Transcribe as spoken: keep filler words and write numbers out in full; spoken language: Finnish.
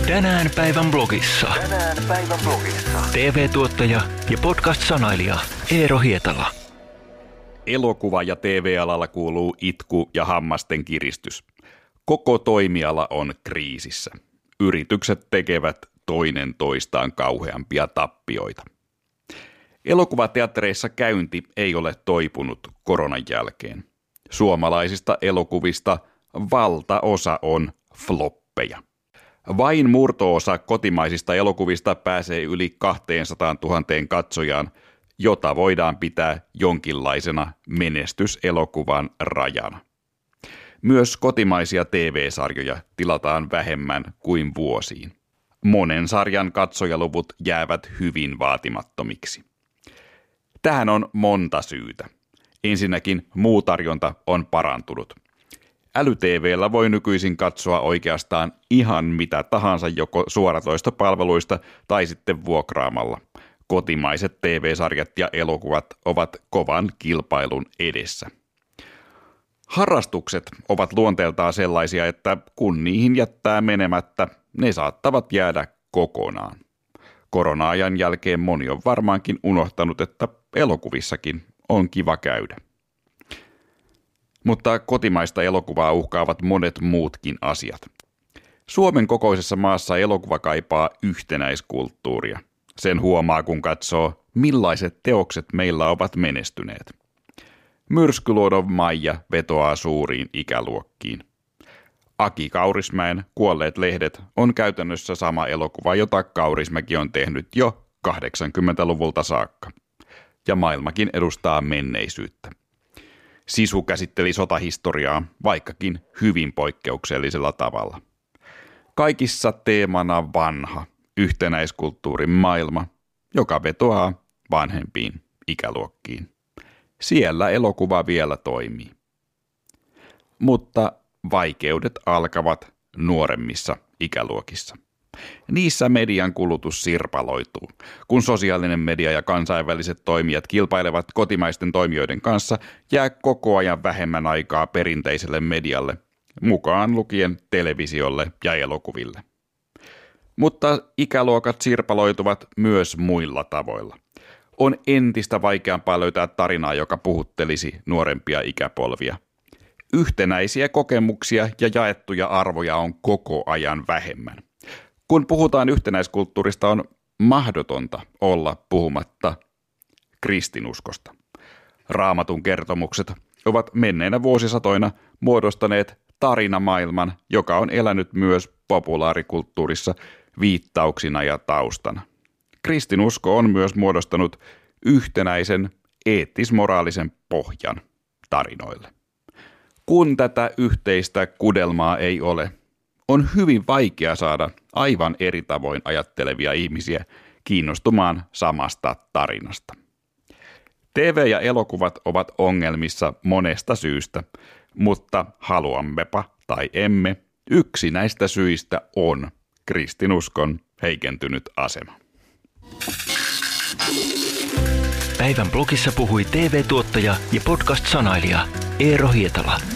Tänään päivän blogissa. Tänään päivän blogissa. T V-tuottaja ja podcast-sanailija Eero Hietala. Elokuva- ja T V-alalla kuuluu itku ja hammasten kiristys. Koko toimiala on kriisissä. Yritykset tekevät toinen toistaan kauheampia tappioita. Elokuvateattereissa käynti ei ole toipunut koronan jälkeen. Suomalaisista elokuvista valtaosa on floppeja. Vain murto-osa kotimaisista elokuvista pääsee yli kaksisataatuhatta katsojaan, jota voidaan pitää jonkinlaisena menestyselokuvan rajana. Myös kotimaisia T V-sarjoja tilataan vähemmän kuin vuosiin. Monen sarjan katsojaluvut jäävät hyvin vaatimattomiksi. Tähän on monta syytä. Ensinnäkin muu tarjonta on parantunut. Äly-T V:llä voi nykyisin katsoa oikeastaan ihan mitä tahansa joko suoratoistopalveluista tai sitten vuokraamalla. Kotimaiset T V-sarjat ja elokuvat ovat kovan kilpailun edessä. Harrastukset ovat luonteeltaan sellaisia, että kun niihin jättää menemättä, ne saattavat jäädä kokonaan. Korona-ajan jälkeen moni on varmaankin unohtanut, että elokuvissakin on kiva käydä. Mutta kotimaista elokuvaa uhkaavat monet muutkin asiat. Suomen kokoisessa maassa elokuva kaipaa yhtenäiskulttuuria. Sen huomaa, kun katsoo, millaiset teokset meillä ovat menestyneet. Myrskyluodon Maija vetoaa suuriin ikäluokkiin. Aki Kaurismäen Kuolleet lehdet on käytännössä sama elokuva, jota Kaurismäki on tehnyt jo kahdeksankymmentäluvulta saakka. Ja maailmakin edustaa menneisyyttä. Sisu käsitteli sotahistoriaa, vaikkakin hyvin poikkeuksellisella tavalla. Kaikissa teemana vanha, yhtenäiskulttuurin maailma, joka vetoaa vanhempiin ikäluokkiin. Siellä elokuva vielä toimii. Mutta vaikeudet alkavat nuoremmissa ikäluokissa. Niissä median kulutus sirpaloituu. Kun sosiaalinen media ja kansainväliset toimijat kilpailevat kotimaisten toimijoiden kanssa, jää koko ajan vähemmän aikaa perinteiselle medialle, mukaan lukien televisiolle ja elokuville. Mutta ikäluokat sirpaloituvat myös muilla tavoilla. On entistä vaikeampaa löytää tarinaa, joka puhuttelisi nuorempia ikäpolvia. Yhtenäisiä kokemuksia ja jaettuja arvoja on koko ajan vähemmän. Kun puhutaan yhtenäiskulttuurista, on mahdotonta olla puhumatta kristinuskosta. Raamatun kertomukset ovat menneinä vuosisatoina muodostaneet tarinamaailman, joka on elänyt myös populaarikulttuurissa viittauksina ja taustana. Kristinusko on myös muodostanut yhtenäisen eettis-moraalisen pohjan tarinoille. Kun tätä yhteistä kudelmaa ei ole, on hyvin vaikea saada aivan eri tavoin ajattelevia ihmisiä kiinnostumaan samasta tarinasta. T V ja elokuvat ovat ongelmissa monesta syystä, mutta haluammepa tai emme, yksi näistä syistä on kristinuskon heikentynyt asema. Päivän blogissa puhui T V-tuottaja ja podcast-sanailija Eero Hietala.